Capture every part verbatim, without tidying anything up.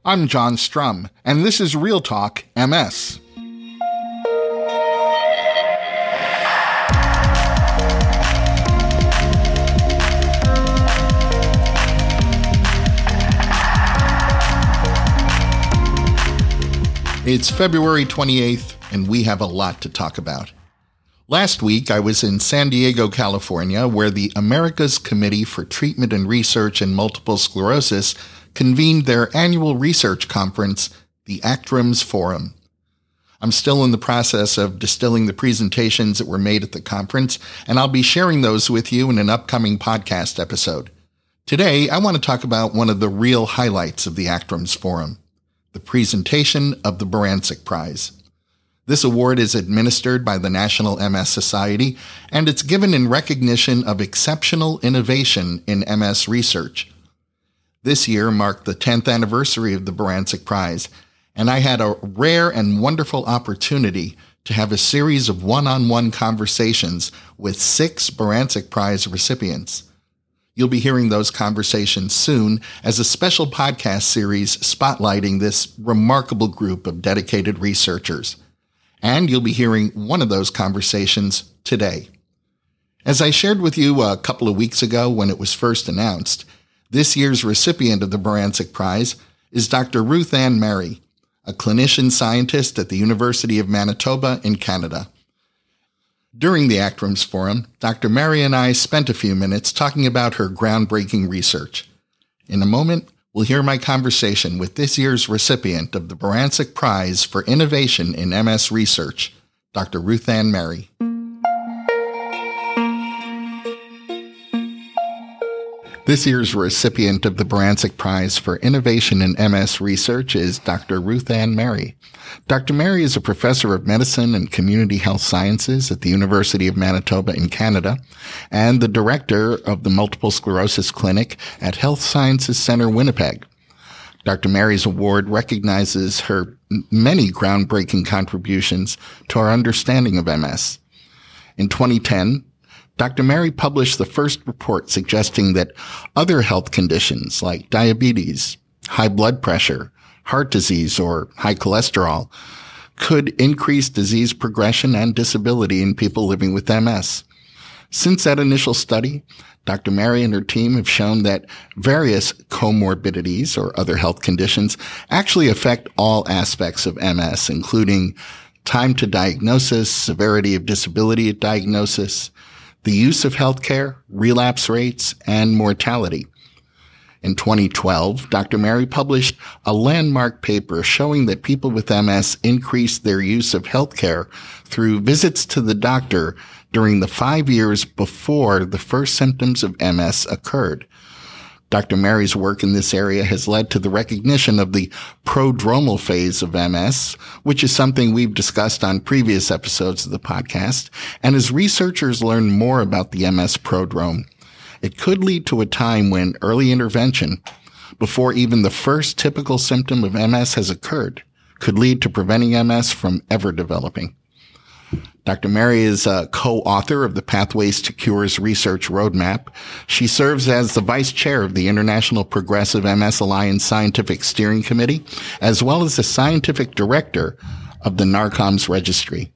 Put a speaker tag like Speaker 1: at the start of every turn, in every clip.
Speaker 1: I'm John Strum, and this is Real Talk M S. It's February twenty-eighth, and we have a lot to talk about. Last week, I was in San Diego, California, where the America's Committee for Treatment and Research in Multiple Sclerosis convened their annual research conference, the ACTRIMS Forum. I'm still in the process of distilling the presentations that were made at the conference, and I'll be sharing those with you in an upcoming podcast episode. Today, I want to talk about one of the real highlights of the ACTRIMS Forum, the presentation of the Barancik Prize. This award is administered by the National M S Society, and it's given in recognition of exceptional innovation in M S research. This year marked the tenth anniversary of the Barancik Prize, and I had a rare and wonderful opportunity to have a series of one-on-one conversations with six Barancik Prize recipients. You'll be hearing those conversations soon as a special podcast series spotlighting this remarkable group of dedicated researchers. And you'll be hearing one of those conversations today. As I shared with you a couple of weeks ago when it was first announced, this year's recipient of the Barancik Prize is Doctor Ruth Ann Mary, a clinician scientist at the University of Manitoba in Canada. During the ACTRIMS Forum, Doctor Mary and I spent a few minutes talking about her groundbreaking research. In a moment, we'll hear my conversation with this year's recipient of the Barancik Prize for Innovation in M S Research, Doctor Ruth Ann Mary. This year's recipient of the Barancik Prize for Innovation in M S Research is Doctor Ruth Ann Mary. Doctor Mary is a professor of medicine and community health sciences at the University of Manitoba in Canada and the director of the Multiple Sclerosis Clinic at Health Sciences Center, Winnipeg. Doctor Mary's award recognizes her many groundbreaking contributions to our understanding of M S. In twenty ten, Doctor Mary published the first report suggesting that other health conditions like diabetes, high blood pressure, heart disease, or high cholesterol could increase disease progression and disability in people living with M S. Since that initial study, Doctor Mary and her team have shown that various comorbidities or other health conditions actually affect all aspects of M S, including time to diagnosis, severity of disability at diagnosis, the use of healthcare, relapse rates, and mortality. In twenty twelve, Doctor Mary published a landmark paper showing that people with M S increased their use of healthcare through visits to the doctor during the five years before the first symptoms of M S occurred. Doctor Mary's work in this area has led to the recognition of the prodromal phase of M S, which is something we've discussed on previous episodes of the podcast. And as researchers learn more about the M S prodrome, it could lead to a time when early intervention, before even the first typical symptom of M S has occurred, could lead to preventing M S from ever developing. Doctor Mary is a co-author of the Pathways to Cures Research Roadmap. She serves as the vice chair of the International Progressive M S Alliance Scientific Steering Committee, as well as the scientific director of the NARCOMS Registry.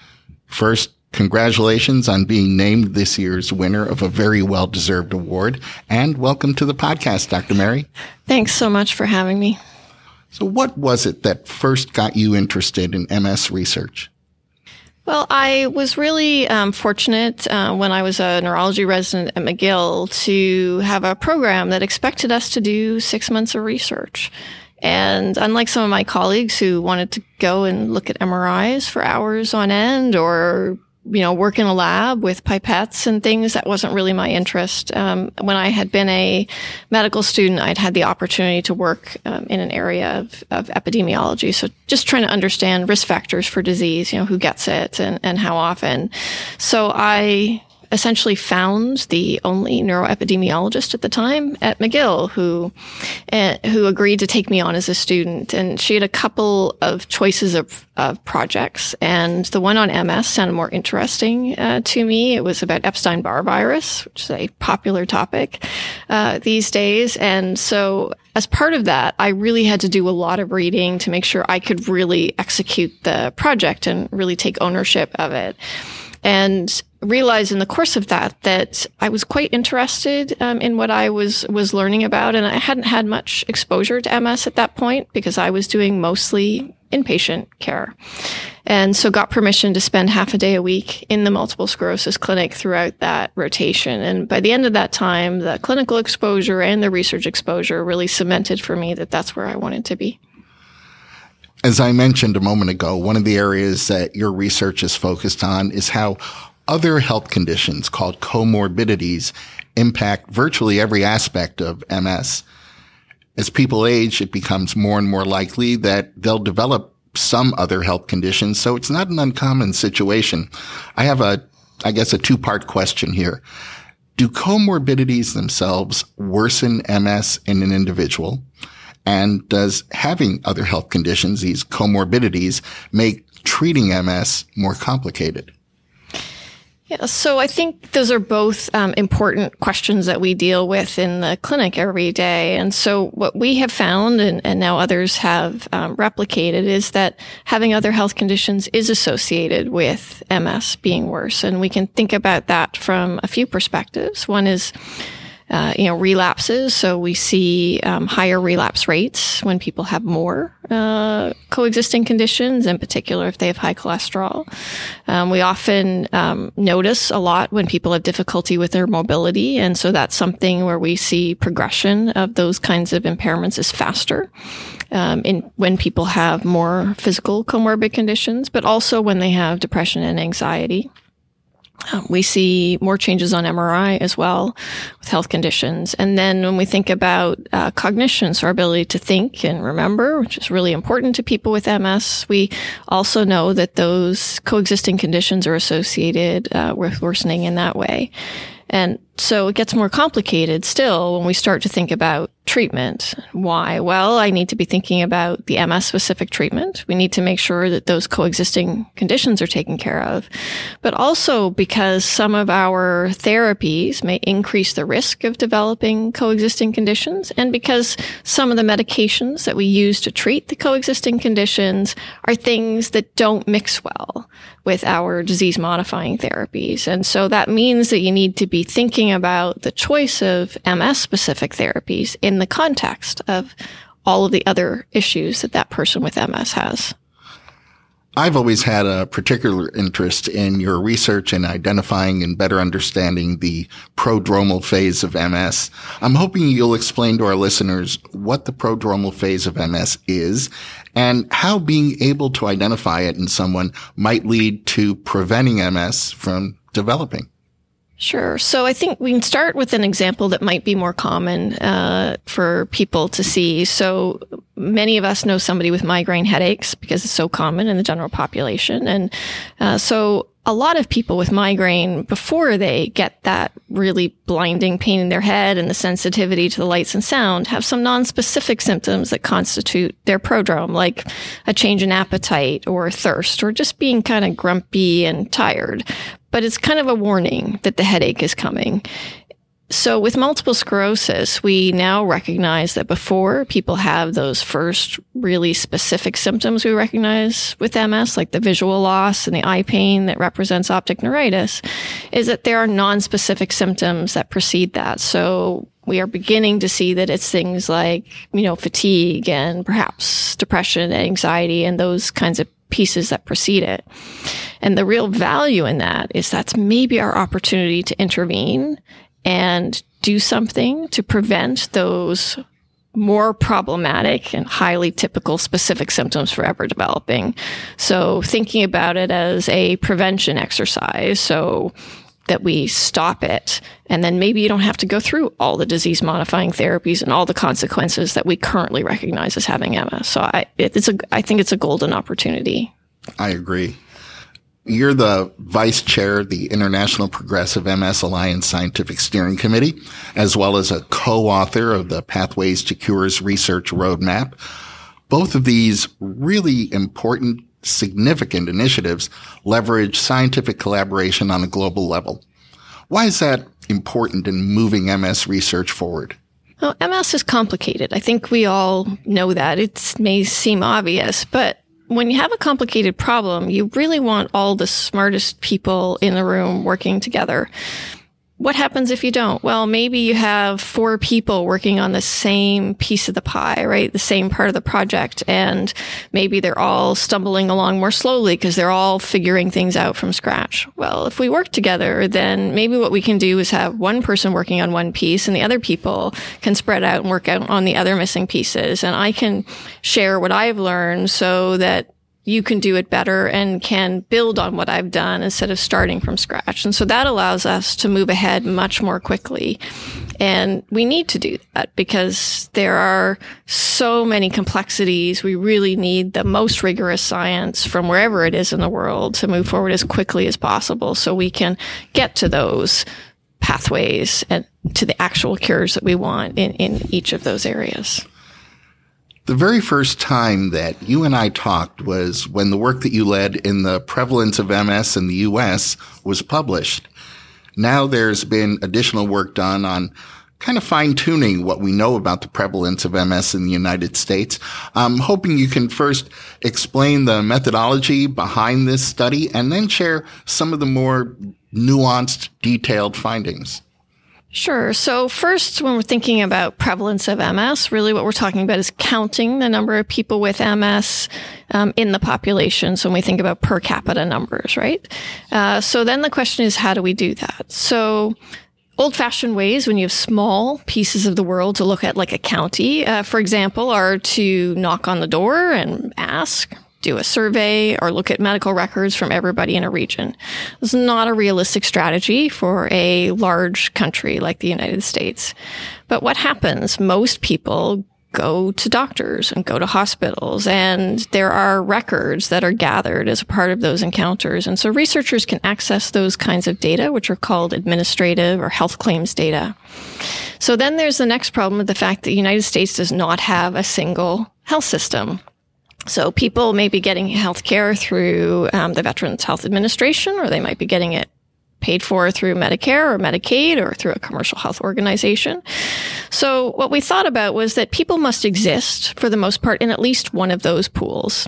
Speaker 1: First, congratulations on being named this year's winner of a very well-deserved award, and welcome to the podcast, Doctor Mary.
Speaker 2: Thanks so much for having me.
Speaker 1: So what was it that first got you interested in M S research?
Speaker 2: Well, I was really um, fortunate uh, when I was a neurology resident at McGill to have a program that expected us to do six months of research. And unlike some of my colleagues who wanted to go and look at M R Is for hours on end or, you know, work in a lab with pipettes and things, that wasn't really my interest. Um, when I had been a medical student, I'd had the opportunity to work um, in an area of, of epidemiology. So just trying to understand risk factors for disease, you know, who gets it and, and how often. So I essentially found the only neuroepidemiologist at the time at McGill who uh, who agreed to take me on as a student. And she had a couple of choices of, of projects. And the one on M S sounded more interesting uh, to me. It was about Epstein-Barr virus, which is a popular topic uh, these days. And so as part of that, I really had to do a lot of reading to make sure I could really execute the project and really take ownership of it. And realized in the course of that that I was quite interested um, in what I was was learning about, and I hadn't had much exposure to M S at that point because I was doing mostly inpatient care. And so got permission to spend half a day a week in the multiple sclerosis clinic throughout that rotation. And by the end of that time, the clinical exposure and the research exposure really cemented for me that that's where I wanted to be.
Speaker 1: As I mentioned a moment ago, one of the areas that your research is focused on is how other health conditions called comorbidities impact virtually every aspect of M S. As people age, it becomes more and more likely that they'll develop some other health conditions, so it's not an uncommon situation. I have a, I guess, a two-part question here. Do comorbidities themselves worsen M S in an individual? And does having other health conditions, these comorbidities, make treating M S more complicated?
Speaker 2: Yeah, so I think those are both um, important questions that we deal with in the clinic every day. And so what we have found, and, and now others have um, replicated, is that having other health conditions is associated with M S being worse. And we can think about that from a few perspectives. One is Uh, you know, relapses. So we see um, higher relapse rates when people have more uh, coexisting conditions, in particular if they have high cholesterol. Um, we often um, notice a lot when people have difficulty with their mobility. And so that's something where we see progression of those kinds of impairments is faster um, in when people have more physical comorbid conditions, but also when they have depression and anxiety. Um, we see more changes on M R I as well with health conditions. And then when we think about uh, cognition, so our ability to think and remember, which is really important to people with M S, we also know that those coexisting conditions are associated uh, with worsening in that way. And so it gets more complicated still when we start to think about treatment. Why? Well, I need to be thinking about the M S-specific treatment. We need to make sure that those coexisting conditions are taken care of. But also because some of our therapies may increase the risk of developing coexisting conditions, and because some of the medications that we use to treat the coexisting conditions are things that don't mix well with our disease-modifying therapies. And so that means that you need to be thinking about the choice of M S-specific therapies in the context of all of the other issues that that person with M S has.
Speaker 1: I've always had a particular interest in your research in identifying and better understanding the prodromal phase of M S. I'm hoping you'll explain to our listeners what the prodromal phase of M S is and how being able to identify it in someone might lead to preventing M S from developing.
Speaker 2: Sure. So I think we can start with an example that might be more common uh, for people to see. So many of us know somebody with migraine headaches because it's so common in the general population. And uh, so a lot of people with migraine, before they get that really blinding pain in their head and the sensitivity to the lights and sound, have some non-specific symptoms that constitute their prodrome, like a change in appetite or thirst or just being kind of grumpy and tired. But it's kind of a warning that the headache is coming. So with multiple sclerosis, we now recognize that before people have those first really specific symptoms we recognize with M S, like the visual loss and the eye pain that represents optic neuritis, is that there are non-specific symptoms that precede that. So we are beginning to see that it's things like, you know, fatigue and perhaps depression, anxiety, and those kinds of pieces that precede it. And the real value in that is that's maybe our opportunity to intervene and do something to prevent those more problematic and highly typical specific symptoms forever developing. So thinking about it as a prevention exercise, so that we stop it, and then maybe you don't have to go through all the disease-modifying therapies and all the consequences that we currently recognize as having M S. So I, it's a, I think it's a golden opportunity.
Speaker 1: I agree. You're the vice chair of the International Progressive M S Alliance Scientific Steering Committee, as well as a co-author of the Pathways to Cures Research Roadmap. Both of these really important, significant initiatives leverage scientific collaboration on a global level. Why is that important in moving M S research forward?
Speaker 2: Well, M S is complicated. I think we all know that. It may seem obvious, but when you have a complicated problem, you really want all the smartest people in the room working together. What happens if you don't? Well, maybe you have four people working on the same piece of the pie, right? The same part of the project. And maybe they're all stumbling along more slowly because they're all figuring things out from scratch. Well, if we work together, then maybe what we can do is have one person working on one piece and the other people can spread out and work out on the other missing pieces. And I can share what I've learned so that you can do it better and can build on what I've done instead of starting from scratch. And so that allows us to move ahead much more quickly. And we need to do that because there are so many complexities. We really need the most rigorous science from wherever it is in the world to move forward as quickly as possible so we can get to those pathways and to the actual cures that we want in, in each of those areas.
Speaker 1: The very first time that you and I talked was when the work that you led in the prevalence of M S in the U S was published. Now there's been additional work done on kind of fine-tuning what we know about the prevalence of M S in the United States. I'm hoping you can first explain the methodology behind this study and then share some of the more nuanced, detailed findings.
Speaker 2: Sure. So first, when we're thinking about prevalence of M S, really what we're talking about is counting the number of people with M S um, in the population. So when we think about per capita numbers, right? Uh, so then the question is, how do we do that? So old-fashioned ways, when you have small pieces of the world to look at, like a county, uh, for example, are to knock on the door and ask, do a survey, or look at medical records from everybody in a region. It's not a realistic strategy for a large country like the United States. But what happens? Most people go to doctors and go to hospitals, and there are records that are gathered as a part of those encounters. And so researchers can access those kinds of data, which are called administrative or health claims data. So then there's the next problem of the fact that the United States does not have a single health system. So people may be getting health care through um, the Veterans Health Administration, or they might be getting it paid for through Medicare or Medicaid or through a commercial health organization. So what we thought about was that people must exist, for the most part, in at least one of those pools.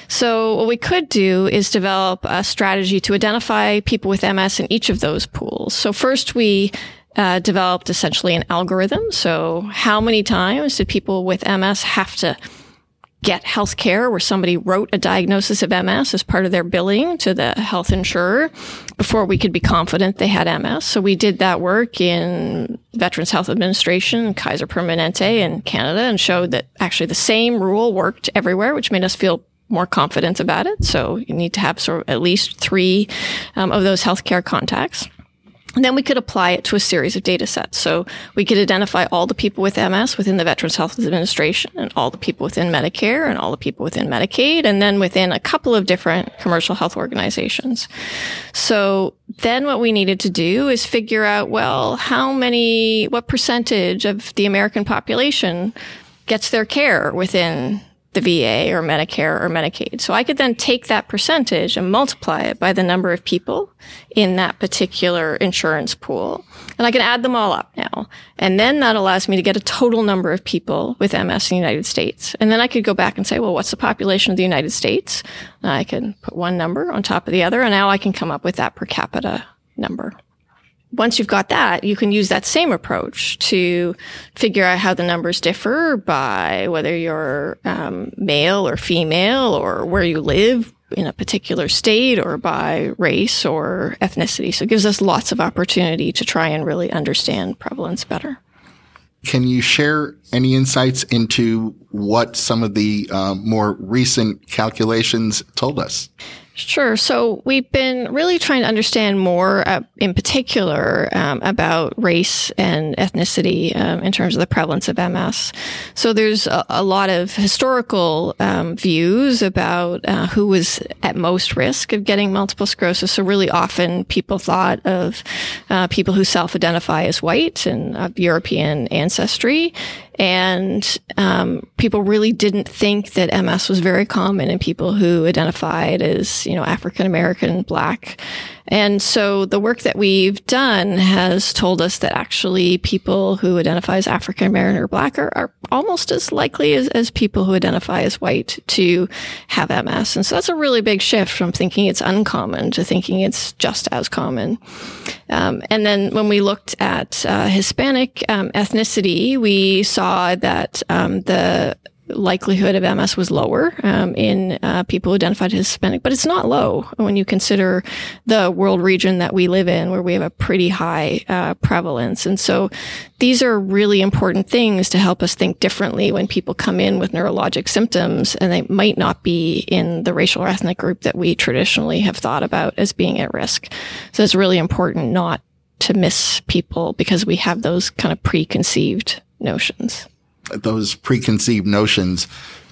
Speaker 2: So what we could do is develop a strategy to identify people with M S in each of those pools. So first we uh, developed essentially an algorithm. So how many times did people with M S have to get health care where somebody wrote a diagnosis of M S as part of their billing to the health insurer before we could be confident they had M S. So we did that work in Veterans Health Administration, Kaiser Permanente in Canada, and showed that actually the same rule worked everywhere, which made us feel more confident about it. So you need to have sort of at least three um, of those healthcare contacts. And then we could apply it to a series of data sets. So we could identify all the people with M S within the Veterans Health Administration and all the people within Medicare and all the people within Medicaid, and then within a couple of different commercial health organizations. So then what we needed to do is figure out, well, how many, what percentage of the American population gets their care within the V A or Medicare or Medicaid. So I could then take that percentage and multiply it by the number of people in that particular insurance pool. And I can add them all up now. And then that allows me to get a total number of people with M S in the United States. And then I could go back and say, well, what's the population of the United States? And I can put one number on top of the other, and now I can come up with that per capita number. Once you've got that, you can use that same approach to figure out how the numbers differ by whether you're um, male or female or where you live in a particular state or by race or ethnicity. So it gives us lots of opportunity to try and really understand prevalence better.
Speaker 1: Can you share any insights into what some of the uh, more recent calculations told us?
Speaker 2: Sure. So we've been really trying to understand more uh, in particular um, about race and ethnicity um, in terms of the prevalence of M S. So there's a, a lot of historical um, views about uh, who was at most risk of getting multiple sclerosis. So really often people thought of uh, people who self-identify as white and of European ancestry. And um, people really didn't think that M S was very common in people who identified as, you know, African American, Black. And so the work that we've done has told us that actually people who identify as African American or Black are, are almost as likely as, as people who identify as white to have M S. And so that's a really big shift from thinking it's uncommon to thinking it's just as common. Um, and then when we looked at uh, Hispanic um, ethnicity, we saw that um, the likelihood of M S was lower um, in uh, people who identified as Hispanic, but it's not low when you consider the world region that we live in, where we have a pretty high uh, prevalence. And so these are really important things to help us think differently when people come in with neurologic symptoms, and they might not be in the racial or ethnic group that we traditionally have thought about as being at risk. So it's really important not to miss people because we have those kind of preconceived notions.
Speaker 1: Those preconceived notions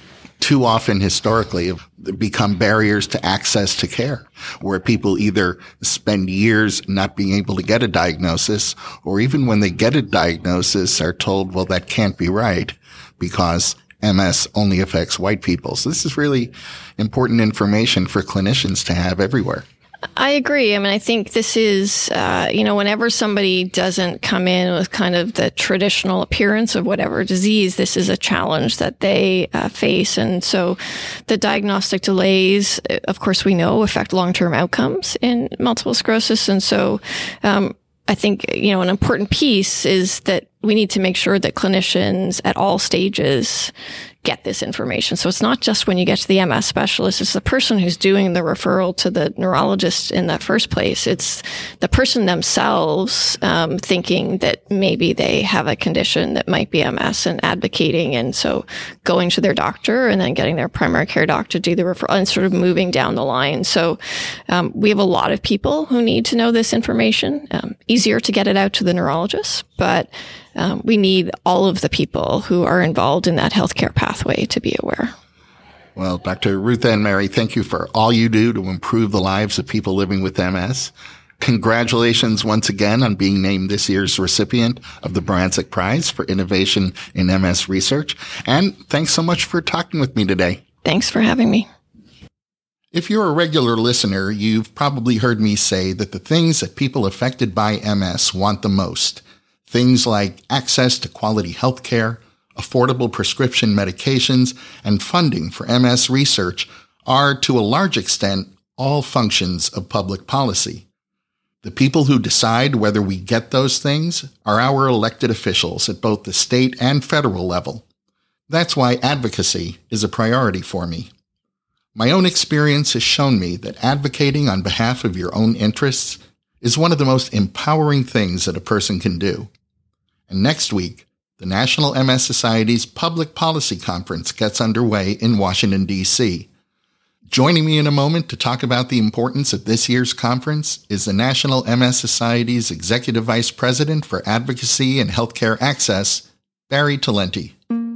Speaker 1: too often historically have become barriers to access to care, where people either spend years not being able to get a diagnosis, or even when they get a diagnosis are told, well, that can't be right because M S only affects white people. So this is really important information for clinicians to have everywhere.
Speaker 2: I agree. I mean, I think this is, uh, you know, whenever somebody doesn't come in with kind of the traditional appearance of whatever disease, this is a challenge that they uh, face. And so the diagnostic delays, of course, we know affect long-term outcomes in multiple sclerosis. And so um, I think, you know, an important piece is that we need to make sure that clinicians at all stages get this information. So it's not just when you get to the M S specialist, it's the person who's doing the referral to the neurologist in that first place. It's the person themselves um, thinking that maybe they have a condition that might be M S and advocating. And so going to their doctor and then getting their primary care doctor to do the referral and sort of moving down the line. So um, we have a lot of people who need to know this information. Um, easier to get it out to the neurologist, but Um, we need all of the people who are involved in that healthcare pathway to be aware.
Speaker 1: Well, Doctor Ruth Ann Mary, thank you for all you do to improve the lives of people living with M S. Congratulations once again on being named this year's recipient of the Baranczyk Prize for Innovation in M S Research. And thanks so much for talking with me today.
Speaker 2: Thanks for having me.
Speaker 1: If you're a regular listener, you've probably heard me say that the things that people affected by M S want the most, things like access to quality health care, affordable prescription medications, and funding for M S research, are, to a large extent, all functions of public policy. The people who decide whether we get those things are our elected officials at both the state and federal level. That's why advocacy is a priority for me. My own experience has shown me that advocating on behalf of your own interests is one of the most empowering things that a person can do. And next week, the National M S Society's Public Policy Conference gets underway in Washington, D C. Joining me in a moment to talk about the importance of this year's conference is the National M S Society's Executive Vice President for Advocacy and Healthcare Access, Barry Talenti.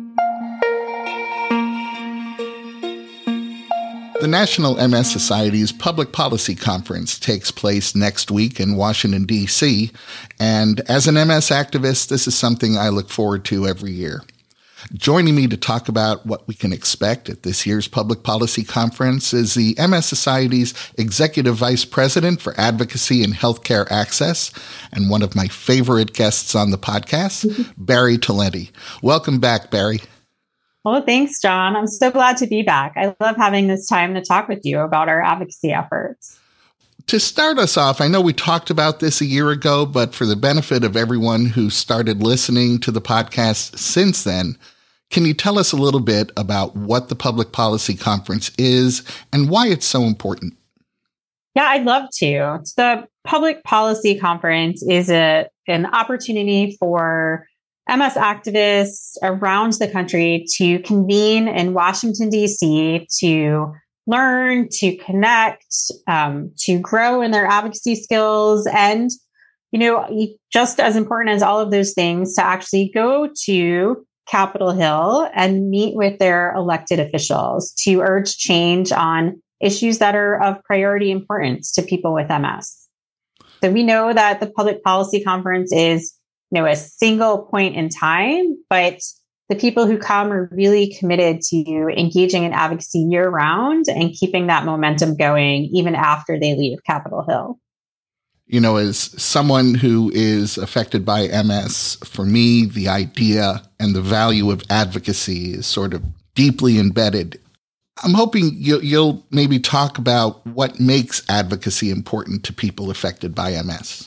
Speaker 1: The National M S Society's Public Policy Conference takes place next week in Washington, D C, and as an M S activist, this is something I look forward to every year. Joining me to talk about what we can expect at this year's Public Policy Conference is the M S Society's Executive Vice President for Advocacy and Healthcare Access, and one of my favorite guests on the podcast, Barry Talenti. Welcome back, Barry.
Speaker 3: Well, thanks, John. I'm so glad to be back. I love having this time to talk with you about our advocacy efforts.
Speaker 1: To start us off, I know we talked about this a year ago, but for the benefit of everyone who started listening to the podcast since then, can you tell us a little bit about what the Public Policy Conference is and why it's so important?
Speaker 3: Yeah, I'd love to. The Public Policy Conference is a, an opportunity for M S activists around the country to convene in Washington, D C to learn, to connect, um, to grow in their advocacy skills. And, you know, just as important as all of those things, to actually go to Capitol Hill and meet with their elected officials to urge change on issues that are of priority importance to people with M S. So we know that the Public Policy Conference is, you know, a single point in time, but the people who come are really committed to engaging in advocacy year round and keeping that momentum going even after they leave Capitol Hill.
Speaker 1: You know, as someone who is affected by M S, for me, the idea and the value of advocacy is sort of deeply embedded. I'm hoping you'll, you'll maybe talk about what makes advocacy important to people affected by M S.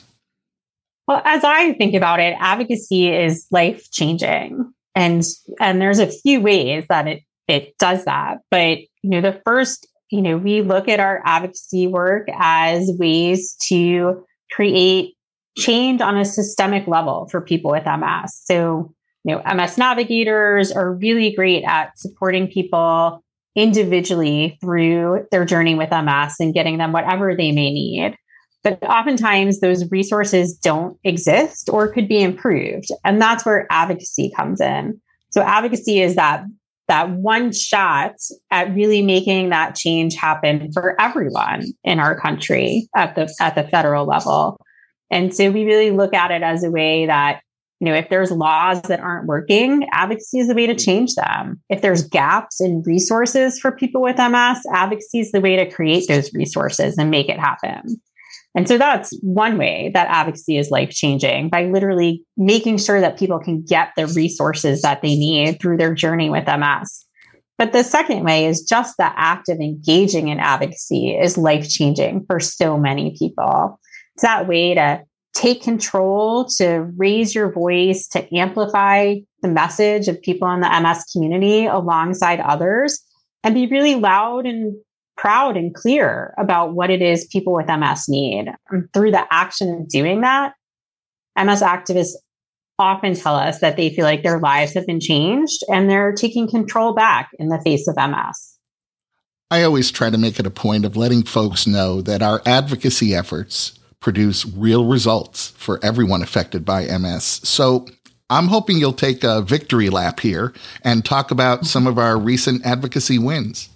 Speaker 3: Well, as I think about it, advocacy is life-changing. And, and there's a few ways that it, it does that. But, you know, the first, you know, we look at our advocacy work as ways to create change on a systemic level for people with M S. So, you know, M S navigators are really great at supporting people individually through their journey with M S and getting them whatever they may need. But oftentimes those resources don't exist or could be improved. And that's where advocacy comes in. So advocacy is that, that one shot at really making that change happen for everyone in our country at the, at the federal level. And so we really look at it as a way that, you know, if there's laws that aren't working, advocacy is the way to change them. If there's gaps in resources for people with M S, advocacy is the way to create those resources and make it happen. And so that's one way that advocacy is life-changing, by literally making sure that people can get the resources that they need through their journey with M S. But the second way is just the act of engaging in advocacy is life-changing for so many people. It's that way to take control, to raise your voice, to amplify the message of people in the M S community alongside others, and be really loud and proud and clear about what it is people with M S need. And through the action of doing that, M S activists often tell us that they feel like their lives have been changed and they're taking control back in the face of M S.
Speaker 1: I always try to make it a point of letting folks know that our advocacy efforts produce real results for everyone affected by M S. So I'm hoping you'll take a victory lap here and talk about some of our recent advocacy wins.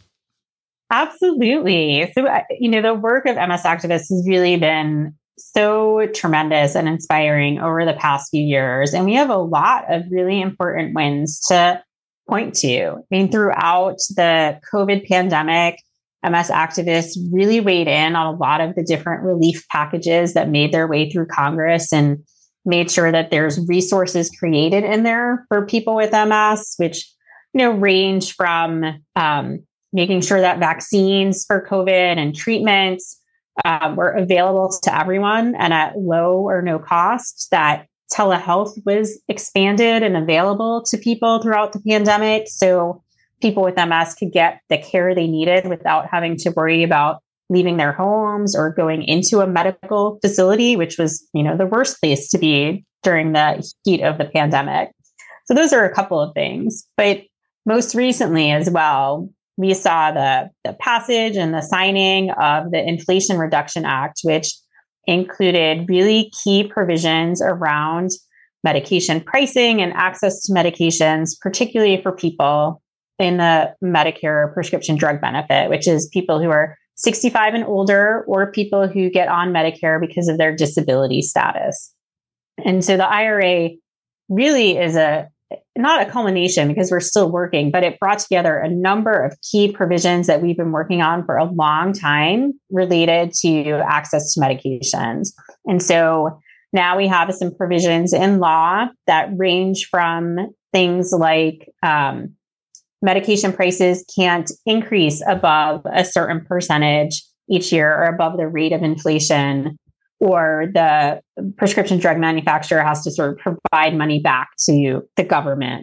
Speaker 3: Absolutely. So, you know, the work of M S activists has really been so tremendous and inspiring over the past few years. And we have a lot of really important wins to point to. I mean, throughout the COVID pandemic, M S activists really weighed in on a lot of the different relief packages that made their way through Congress and made sure that there's resources created in there for people with M S, which, you know, range from um, making sure that vaccines for COVID and treatments um, were available to everyone and at low or no cost, that telehealth was expanded and available to people throughout the pandemic. So people with M S could get the care they needed without having to worry about leaving their homes or going into a medical facility, which was, you know, the worst place to be during the heat of the pandemic. So those are a couple of things. But most recently as well, we saw the, the passage and the signing of the Inflation Reduction Act, which included really key provisions around medication pricing and access to medications, particularly for people in the Medicare prescription drug benefit, which is people who are sixty-five and older or people who get on Medicare because of their disability status. And so the I R A really is a not a culmination because we're still working, but it brought together a number of key provisions that we've been working on for a long time related to access to medications. And so now we have some provisions in law that range from things like um, medication prices can't increase above a certain percentage each year or above the rate of inflation, or the prescription drug manufacturer has to sort of provide money back to the government.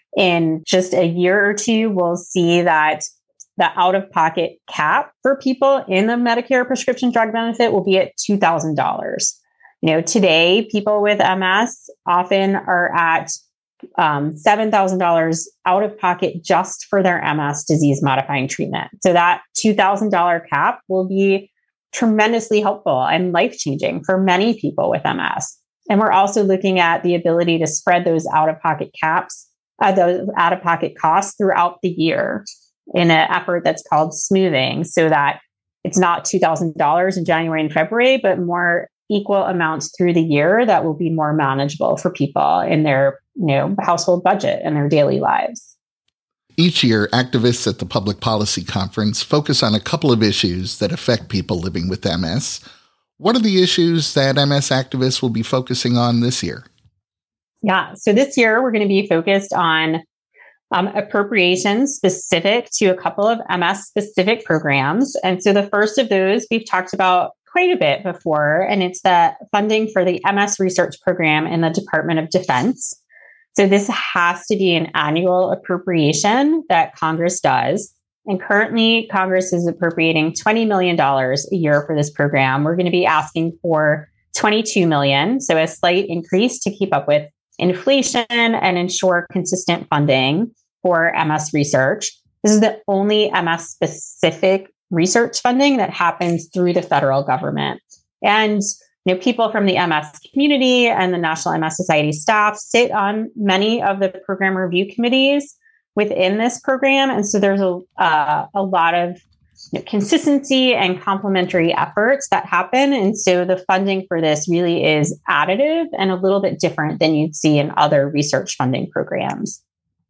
Speaker 3: In just a year or two, we'll see that the out-of-pocket cap for people in the Medicare prescription drug benefit will be at two thousand dollars. You know, today, people with M S often are at um, seven thousand dollars out of pocket just for their M S disease modifying treatment. So that two thousand dollars cap will be tremendously helpful and life-changing for many people with M S. And we're also looking at the ability to spread those out-of-pocket caps, uh, those out-of-pocket costs throughout the year in an effort that's called smoothing, so that it's not two thousand dollars in January and February, but more equal amounts through the year that will be more manageable for people in their, you know, household budget and their daily lives.
Speaker 1: Each year, activists at the Public Policy Conference focus on a couple of issues that affect people living with M S. What are the issues that M S activists will be focusing on this year?
Speaker 3: Yeah, so this year we're going to be focused on um, appropriations specific to a couple of M S-specific programs. And so the first of those we've talked about quite a bit before, and it's the funding for the M S research program in the Department of Defense. So this has to be an annual appropriation that Congress does. And currently, Congress is appropriating twenty million dollars a year for this program. We're going to be asking for twenty-two million dollars, so a slight increase to keep up with inflation and ensure consistent funding for M S research. This is the only M S-specific research funding that happens through the federal government. And you know, people from the M S community and the National M S Society staff sit on many of the program review committees within this program. And so there's a, uh, a lot of you know, consistency and complementary efforts that happen. And so the funding for this really is additive and a little bit different than you'd see in other research funding programs.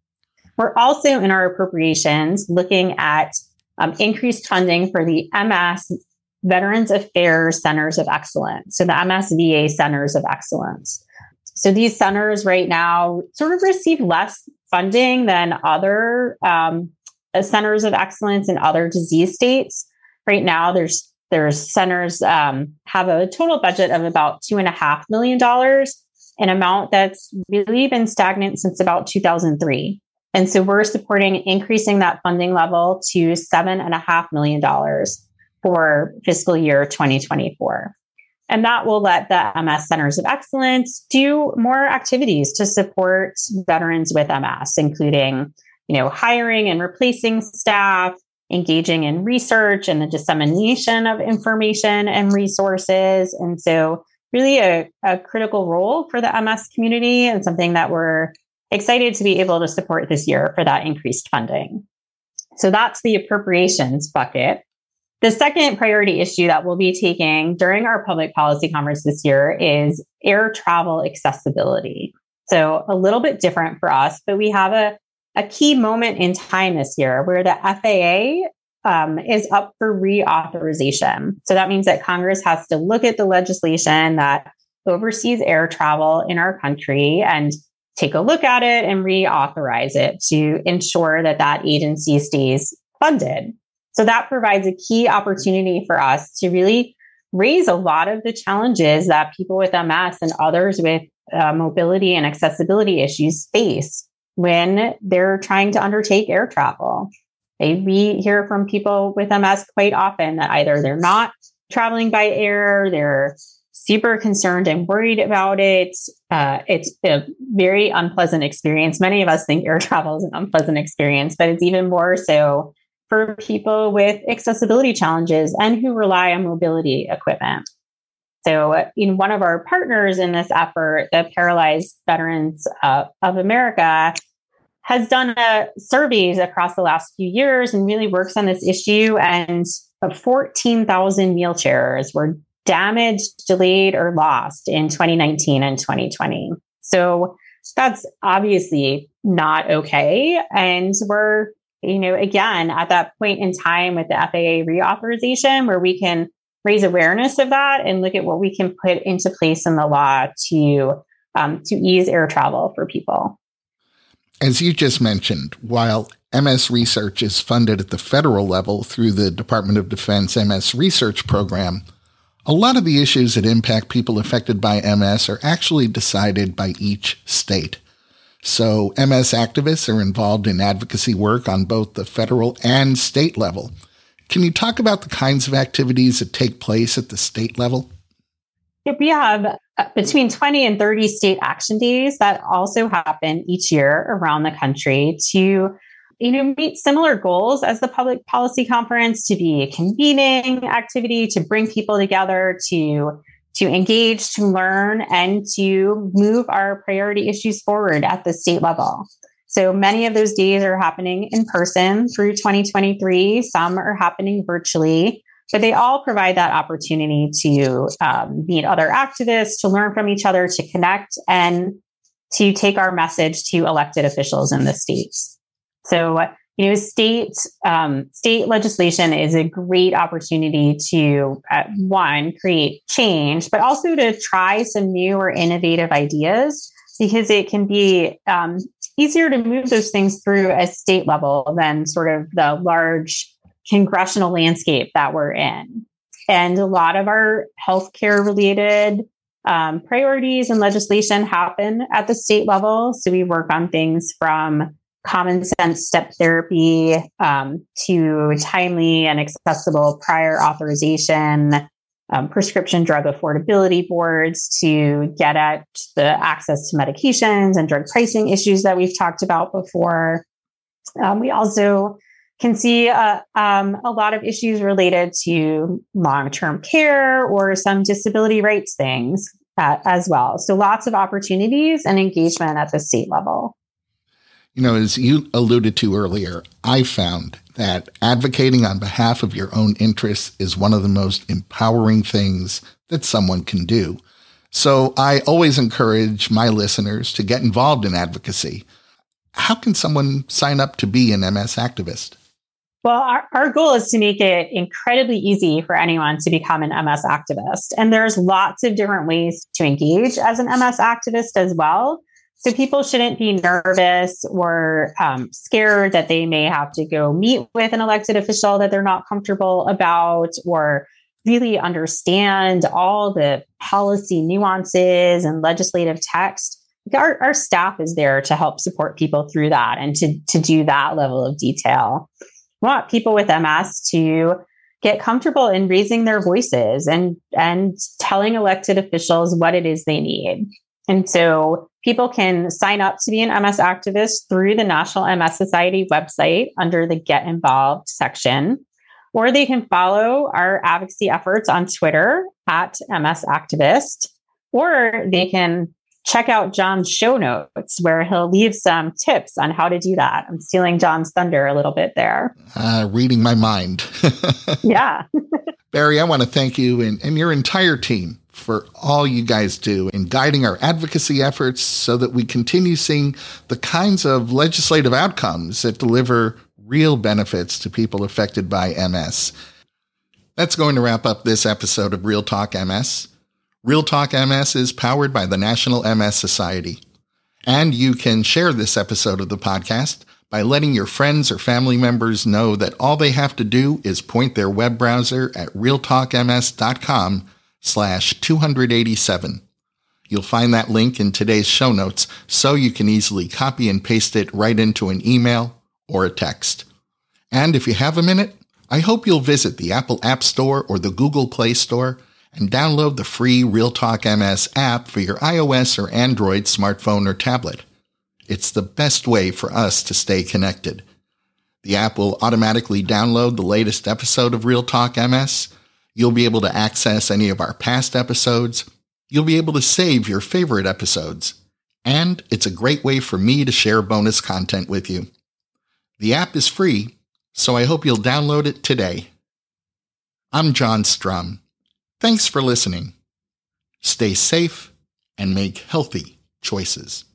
Speaker 3: We're also in our appropriations looking at um, increased funding for the M S Veterans Affairs Centers of Excellence, so the M S V A Centers of Excellence. So these centers right now sort of receive less funding than other um, centers of excellence in other disease states. Right now, there's there's centers um, have a total budget of about two and a half million dollars, an amount that's really been stagnant since about two thousand three. And so we're supporting increasing that funding level to seven and a half million dollars for fiscal year twenty twenty-four. And that will let the M S Centers of Excellence do more activities to support veterans with M S, including, you know, hiring and replacing staff, engaging in research and the dissemination of information and resources. And so really a, a critical role for the M S community and something that we're excited to be able to support this year for that increased funding. So that's the appropriations bucket. The second priority issue that we'll be taking during our public policy conference this year is air travel accessibility. So a little bit different for us, but we have a, a key moment in time this year where the F A A um, is up for reauthorization. So that means that Congress has to look at the legislation that oversees air travel in our country and take a look at it and reauthorize it to ensure that that agency stays funded. So that provides a key opportunity for us to really raise a lot of the challenges that people with M S and others with uh, mobility and accessibility issues face when they're trying to undertake air travel. They, we hear from people with M S quite often that either they're not traveling by air, they're super concerned and worried about it. Uh, it's a very unpleasant experience. Many of us think air travel is an unpleasant experience, but it's even more so for people with accessibility challenges and who rely on mobility equipment. So, in one of our partners in this effort, the Paralyzed Veterans uh, of America, has done uh, surveys across the last few years and really works on this issue. And fourteen thousand wheelchairs were damaged, delayed, or lost in twenty nineteen and twenty twenty. So that's obviously not okay. And we're you know, again, at that point in time with the F A A reauthorization, where we can raise awareness of that and look at what we can put into place in the law to um, to ease air travel for people.
Speaker 1: As you just mentioned, while M S research is funded at the federal level through the Department of Defense M S Research Program, a lot of the issues that impact people affected by M S are actually decided by each state. So M S activists are involved in advocacy work on both the federal and state level. Can you talk about the kinds of activities that take place at the state level?
Speaker 3: We have between twenty and thirty state action days that also happen each year around the country to, you know, meet similar goals as the public policy conference, to be a convening activity, to bring people together, to, to engage, to learn, and to move our priority issues forward at the state level. So many of those days are happening in person through twenty twenty-three. Some are happening virtually, but they all provide that opportunity to um, meet other activists, to learn from each other, to connect, and to take our message to elected officials in the states. So, you know, state um, state legislation is a great opportunity to, uh, one, create change, but also to try some new or innovative ideas, because it can be um, easier to move those things through a state level than sort of the large congressional landscape that we're in. And a lot of our healthcare related um, priorities and legislation happen at the state level. So we work on things from common sense step therapy um, to timely and accessible prior authorization, um, prescription drug affordability boards to get at the access to medications and drug pricing issues that we've talked about before. Um, we also can see uh, um, a lot of issues related to long-term care or some disability rights things uh, as well. So lots of opportunities and engagement at the state level.
Speaker 1: You know, as you alluded to earlier, I found that advocating on behalf of your own interests is one of the most empowering things that someone can do. So I always encourage my listeners to get involved in advocacy. How can someone sign up to be an M S activist?
Speaker 3: Well, our, our goal is to make it incredibly easy for anyone to become an M S activist. And there's lots of different ways to engage as an M S activist as well. So people shouldn't be nervous or um, scared that they may have to go meet with an elected official that they're not comfortable about, or really understand all the policy nuances and legislative text. Our, our staff is there to help support people through that and to, to do that level of detail. We want people with M S to get comfortable in raising their voices and, and telling elected officials what it is they need. And so people can sign up to be an M S activist through the National M S Society website under the Get Involved section, or they can follow our advocacy efforts on Twitter at M S Activist, or they can check out John's show notes where he'll leave some tips on how to do that. I'm stealing John's thunder a little bit there.
Speaker 1: Uh, reading my mind.
Speaker 3: Yeah.
Speaker 1: Barry, I want to thank you and, and your entire team for all you guys do in guiding our advocacy efforts so that we continue seeing the kinds of legislative outcomes that deliver real benefits to people affected by M S. That's going to wrap up this episode of Real Talk M S. Real Talk M S is powered by the National M S Society. And you can share this episode of the podcast by letting your friends or family members know that all they have to do is point their web browser at realtalkms.com slash 287. You'll find that link in today's show notes so you can easily copy and paste it right into an email or a text. And if you have a minute, I hope you'll visit the Apple App Store or the Google Play Store and download the free Real Talk M S app for your iOS or Android smartphone or tablet. It's the best way for us to stay connected. The app will automatically download the latest episode of Real Talk M S. You'll be able to access any of our past episodes. You'll be able to save your favorite episodes. And it's a great way for me to share bonus content with you. The app is free, so I hope you'll download it today. I'm John Strum. Thanks for listening. Stay safe and make healthy choices.